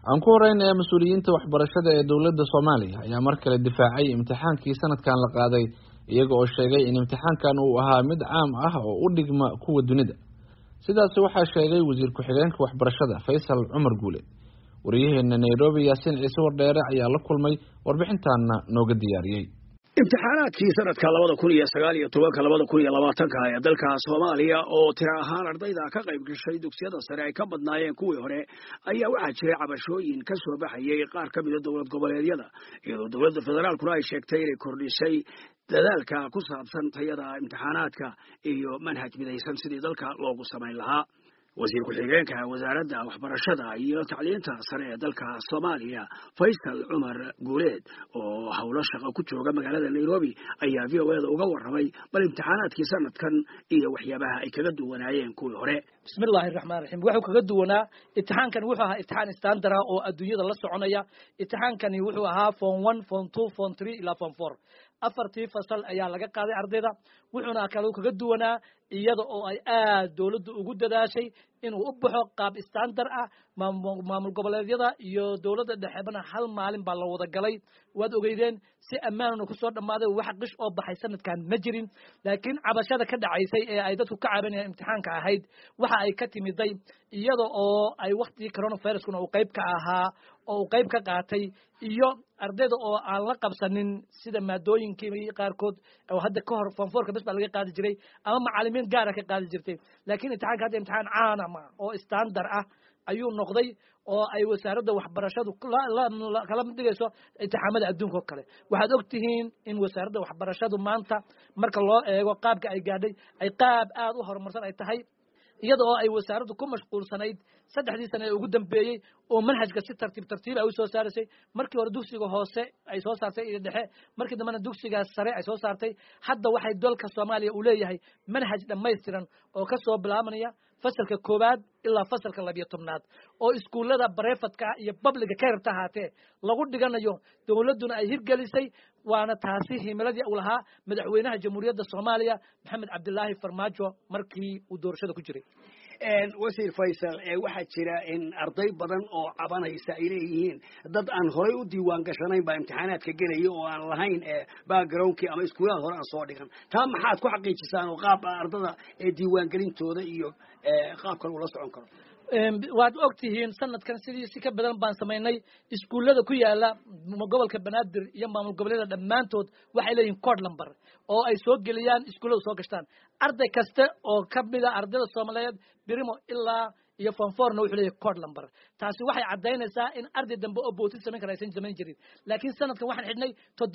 aan ku horeynay mas'uuliyiinta waxbarashada ee dowladda Soomaaliya ayaa mar kale difaacay imtixaankii sanadkan la qaaday iyaga oo sheegay in imtixaankan uu ahaa mid caam ah oo u dhigma kuwa dunida sidaas waxaa sheegay wasiir ku-xigeenka waxbarashada Faysal Cumar Guule wariyaheena Nairobi Yaasin Ciise Wardheere ayaa la kulmay warbixintaana nooga diyaariyay imtixaanaadkii sanadka 2019-2020 ee dalka Soomaaliya oo tiro ahaan ardayda ka qayb gashay dugsiyada sare ay ka badnaayeen kuwii hore ayaa waxaa jiray cabashooyin ka soo baxayay qaar ka mid ah dowlad goboleedyada iyadoo dowladda federaalkuna ay sheegtay inay kordhisay dadaalka ku saabsan tayada imtixaanaadka iyo manhaj midaysan sidii dalka loogu samayn lahaa wasiir ku-xigeenka wasaaradda waxbarashada iyo tacliinta sare ee dalka Soomaaliya Faysal Cumar Guule oo hawlo shaqo ku jooga magaalada Nairobi ayaa VOAda uga warramay bal imtixaanaadkii sanadkan iyo waxyaabaha ay kaga duwanaayeen kuwii hore bismillaahir rahmaanir rahiim wuxuu kaga duwanaa imtixaankan wuxuu ahaa imtixaan standard ah oo adduunyada la soconaya imtixaankani wuxuu ahaa form 1 form 2 form 3 ila form 4 afartii fasal ayaa laga qaaday ardayda wuxuuna kale kaga duwanaa iyada oo ay aad dawladdu ugu dadaashay inuu u baxo qaab standard ah maamul goboleedyada iyo dawladda dhexeebana hal maalin baa la wada galay waad ogeydeen si ammaan ku soo dhamaaday wax qish oo baxay sanadkan ma jirin laakiin cabashada ka dhacaysay ee ay dadku ka cabanayeen imtixaanka ahayd waxa ay ka timiday iyada oo ay waqti coronavirus-kuna uu qayb ka ahaa oo uu qayb ka qaatay iyo ardayda oo aan la qabsanin sida maadooyinkii qaarkood oo hadda ka hor form 4 bas baa laga qaadi jiray ama macallimiin gaar ah ka qaadi jirtay laakiin imtixaanka hadda imtixaan caan ah oo standard ah ayuu noqday oo ay wasaaradda waxbarashadu kala dhigayso imtixaamada adduunka oo kale waxaad ogtihiin in wasaaradda waxbarashadu maanta marka loo eego qaabka ay gaadhay ay qaab aad u horumarsan ay tahay iyada oo ay wasaaraddu ku mashquulsanayd 3 sano ee ugu dambeeyay oo manhajka si tartiib ay u soo saartay markii hore dugsiga hoose ay soo saartay iyo dhexe markii dambena dugsiga sare ay soo saartay hadda waxay dalka Soomaaliya u leeyahay manhaj dhameystiran oo ka soo bilaabanaya fasalka koobaad ilaa fasalka 12aad oo iskuulada private-ka iyo public-ka ka yarta haatee lagu dhiganayo dawladuna ay hirgelisay waana taasi himiladii uu lahaa madaxweynaha jamhuuriyadda Soomaaliya Maxamed Cabdullaahi Farmaajo markii uu doorashada ku jiray wasiir Faysal waxa jira in arday badan oo cabanaysa ay leeyihiin dad aan horay u diiwaan gashanayn baa imtixaanaadka galay oo aan lahayn background-kii ama iskuulada hore aan soo dhigan taa maxaad ku xaqiijisaan oo qaab ardada diiwaan galintooda iyo qaabkan ula socon karo waad ogtihiin sanadkan sidii si ka badan baan sameynay iskuulada ku yaala gobolka Banaadir iyo maamul goboleedyada dhamaantood waxay leeyihiin code number oo ay soo geliyaan iskuulada soo gashtaan arday kasta oo ka mid ah ardayda Soomaaliyeed birimo ilaa iyo form 4 wuxuu leeyahay code number taasi waxay cadeynaysaa in arday dambe oo bootis sameyn karaysan samayn jirin laakiin sanadkan waxaan xidhnay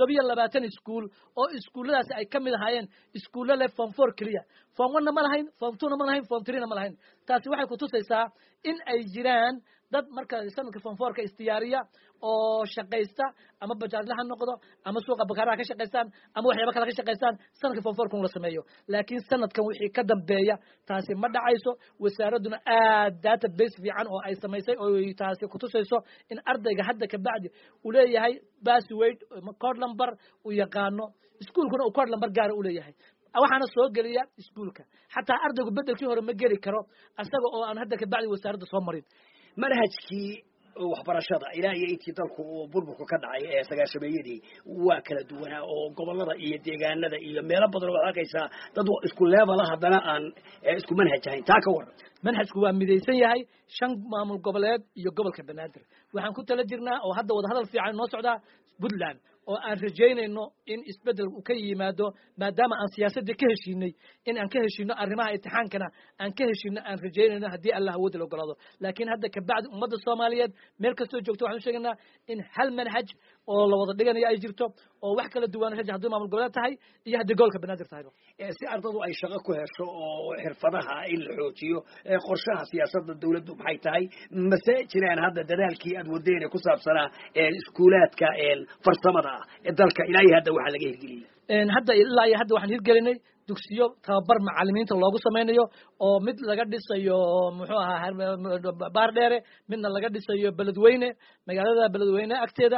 720 iskuul oo iskuuladaasi ay ka mid ahaayeen iskuulada form 4 kaliya form 1 ma lahayn form 2 ma lahayn form 3 ma lahayn taasi waxay ku tusaysaa in ay jiraan dad marka sanadka form 4 ka istiyaariya oo shaqaysta ama bajaajlaha noqdo ama suuqa bakaraha ka shaqaystaan ama waxyaabo kale ka shaqaystaan sanadka form 4 kun la sameeyo laakiin sanadkan wixii ka dambeeya taasi ma dhacayso wasaaraduna aad database fiican oo ay samaysay oo taasi ku tusayso in ardayga hadda ka bacdi uu leeyahay password code number uu yaqaano iskuulkuna uu code number gaar u leeyahay waxaana soo geliya iskuulka xataa ardaygu bedelkii hore ma geli karo asaga oo aan hadda ka bacdi wasaaradda soo marin manhajkii waxbarashada ilaa iyo intii dalku uu burburku ka dhacay ee sagaashameeyadii waa kala duwanaa oo gobolada iyo deegaanada iyo meelo badan oo arkaysa dad isku level haddana aan isku manhaj ahayn taa ka waran manhajku waa midaysan yahay 5 maamul goboleed iyo gobolka Banaadir waxaan ku tala jirnaa oo hadda wada hadal fiican noo socda Puntland oo aan rajaynayno in isbedel uu ka yimaado maadaama aan siyaasadda ka heshiinay in aan ka heshiino arrimaha imtixaankana aan ka heshiino aan rajaynayno haddii Allah wada la ogolaado laakiin hadda ka bacdi ummadda Soomaaliyeed meel kastoo joogto waxaan sheegnaa in hal manhaj oo la wada dhiganayo ay jirto oo wax kala duwan haddii maamul goboleed tahay iyo haddii gobolka Banaadir tahay si ardadu ay shaqo ku hesho oo xirfadaha in la xoojiyo qorshaha siyaasadda dawladdu maxay tahay mase jiraan hadda dadaalkii aad wadeen ku saabsanaa iskuulaadka farsamada dalka ilaa hadda waxa laga hirgeliyay hadda ilaa hadda waxaan hirgelinay dugsiyo tababar macallimiinta loogu sameynayo oo mid laga dhisayo muxuu ahaa Baardheere midna laga dhisayo Beledweyne magaalada Beledweyne agteeda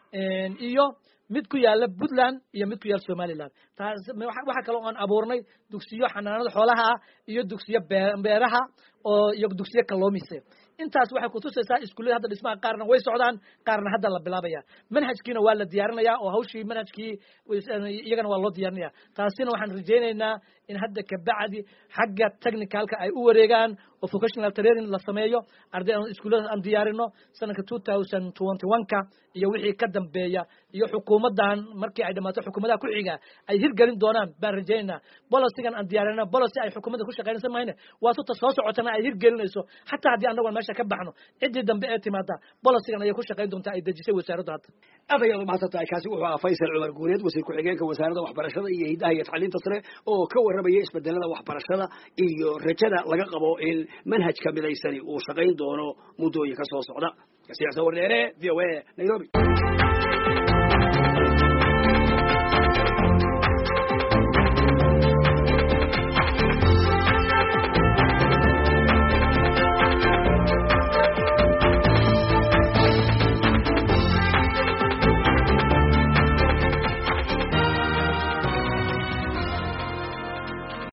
iyo mid ku yaala Puntland iyo mid ku yaala Somaliland taas waxa kale oo aan abuurnay dugsiyo xanaanada xoolaha iyo dugsiyo beeraha oo iyo dugsiyo kalluumaysiga intaas waxay ku tusaysaa iskuullada hadda dhismaha qaarna way socdaan qaarna hadda la bilaabaya manhajkiina waa la diyaarinaya oo hawshii manhajkii iyagana waa loo diyaarinaya taasina waxaan rajaynaynaa in hadda kabacdi xagga technicalka ay u wareegaan oo vocational training la sameeyo arday aan iskuullada aan diyaarino sanadka 2021ka iyo wixii ka dambeeya iyo xukuumadan markii ay dhamaato xukuumadaha ku xiga ay hirgelin doonaan baan rajaynaa bolosigan aan diyaarino bolosi ay xukuumadda ku shaqaynaysa mahayne waa tuta soo socotana ay hirgelinayso xataa haddii annagoon meesha ka baxno ciddii dambe ee timaada bolosigan ayay ku shaqayn doontaa ay dejisay wasaaraddu hadda aad ayaad umahadsantahay kaasi wuxuu ahaa Faysal Cumar Guuleed wasiir ku-xigeenka wasaaradda waxbarashada iyo hidaha iyo tacliinta sare oo ka warramaya isbedelada waxbarashada iyo rajada laga qabo in manhajka midaysani uu shaqayn doono muddooyinka soo socda. Kasiya soo warneere VOA Nairobi.